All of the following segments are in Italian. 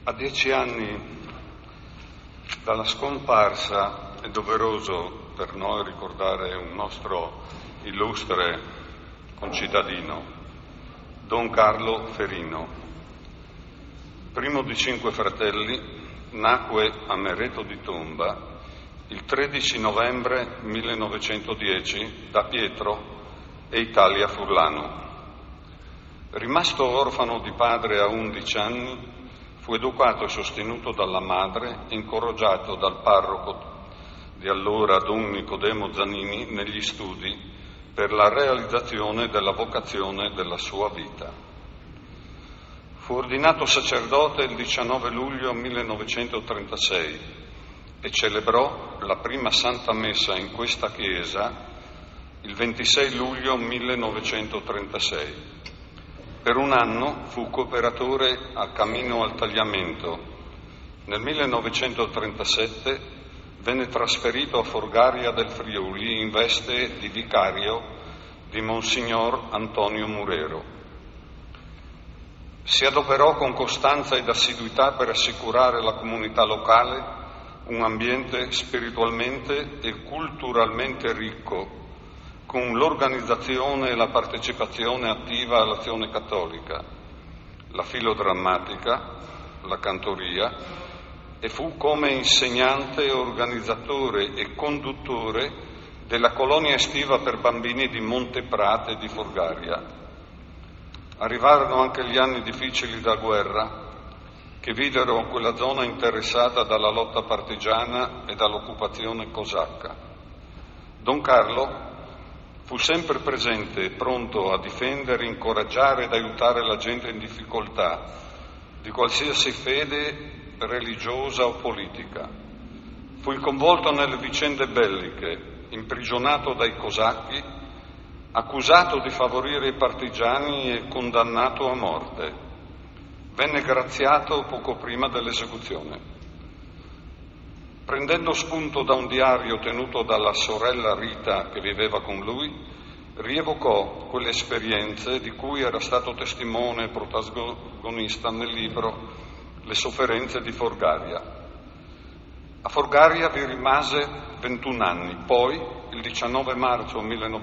A 10 anni dalla scomparsa è doveroso per noi ricordare un nostro illustre concittadino, Don Carlo Ferino. Primo di 5 fratelli, nacque a Mereto di Tomba il 13 novembre 1910 da Pietro e Italia Furlano. Rimasto orfano di padre a 11 anni, fu educato e sostenuto dalla madre e incoraggiato dal parroco di allora, Don Nicodemo Zanini, negli studi per la realizzazione della vocazione della sua vita. Fu ordinato sacerdote il 19 luglio 1936 e celebrò la prima Santa Messa in questa chiesa il 26 luglio 1936. Per un anno fu cooperatore a Cammino al Tagliamento. Nel 1937 venne trasferito a Forgaria del Friuli in veste di vicario di Monsignor Antonio Murero. Si adoperò con costanza ed assiduità per assicurare alla comunità locale un ambiente spiritualmente e culturalmente ricco, con l'organizzazione e la partecipazione attiva all'azione cattolica, la filodrammatica, la cantoria, e fu come insegnante, organizzatore e conduttore della colonia estiva per bambini di Monteprate di Forgaria. Arrivarono anche gli anni difficili da guerra, che videro quella zona interessata dalla lotta partigiana e dall'occupazione cosacca. Don Carlo fu sempre presente e pronto a difendere, incoraggiare ed aiutare la gente in difficoltà, di qualsiasi fede religiosa o politica. Fu coinvolto nelle vicende belliche, imprigionato dai cosacchi, accusato di favorire i partigiani e condannato a morte. Venne graziato poco prima dell'esecuzione. Prendendo spunto da un diario tenuto dalla sorella Rita che viveva con lui, rievocò quelle esperienze di cui era stato testimone e protagonista nel libro Le sofferenze di Forgaria. A Forgaria vi rimase 21 anni, poi il 19 marzo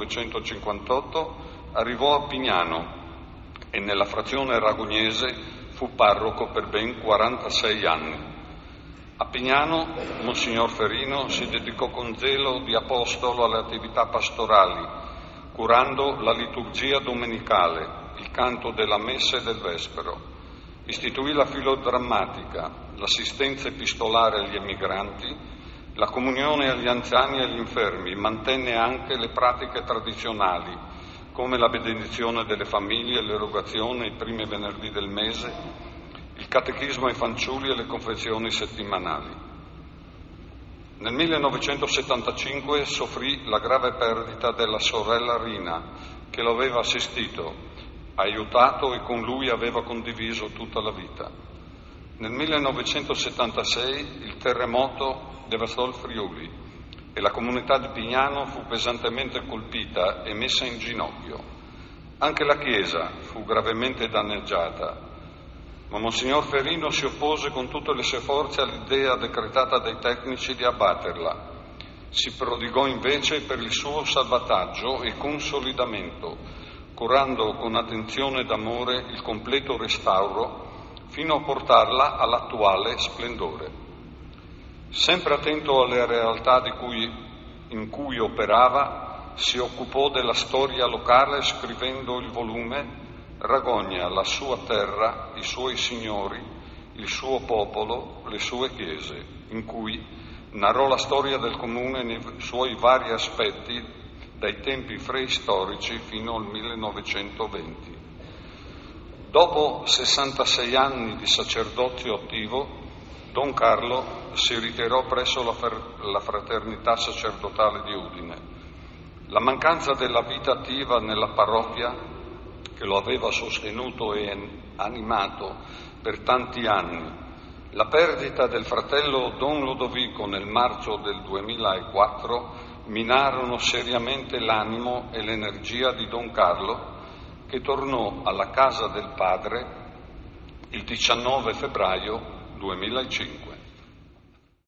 1958 arrivò a Pignano e nella frazione ragugnese fu parroco per ben 46 anni. A Pignano, Monsignor Ferino si dedicò con zelo di apostolo alle attività pastorali, curando la liturgia domenicale, il canto della messa e del vespero. Istituì la filodrammatica, l'assistenza epistolare agli emigranti, la comunione agli anziani e agli infermi, mantenne anche le pratiche tradizionali, come la benedizione delle famiglie, l'erogazione i primi venerdì del mese, il catechismo ai fanciulli e le confessioni settimanali. Nel 1975 soffrì la grave perdita della sorella Rina, che lo aveva assistito, aiutato e con lui aveva condiviso tutta la vita. Nel 1976 il terremoto devastò il Friuli e la comunità di Pignano fu pesantemente colpita e messa in ginocchio. Anche la chiesa fu gravemente danneggiata. Ma Monsignor Ferino si oppose con tutte le sue forze all'idea decretata dai tecnici di abbatterla. Si prodigò invece per il suo salvataggio e consolidamento, curando con attenzione ed amore il completo restauro fino a portarla all'attuale splendore. Sempre attento alle realtà in cui operava, si occupò della storia locale scrivendo il volume Ragogna, la sua terra, i suoi signori, il suo popolo, le sue chiese, in cui narrò la storia del comune nei suoi vari aspetti, dai tempi preistorici fino al 1920. Dopo 66 anni di sacerdozio attivo, Don Carlo si ritirò presso la fraternità sacerdotale di Udine. La mancanza della vita attiva nella parrocchia, che lo aveva sostenuto e animato per tanti anni, la perdita del fratello Don Lodovico nel marzo del 2004 minarono seriamente l'animo e l'energia di Don Carlo, che tornò alla casa del padre il 19 febbraio 2005.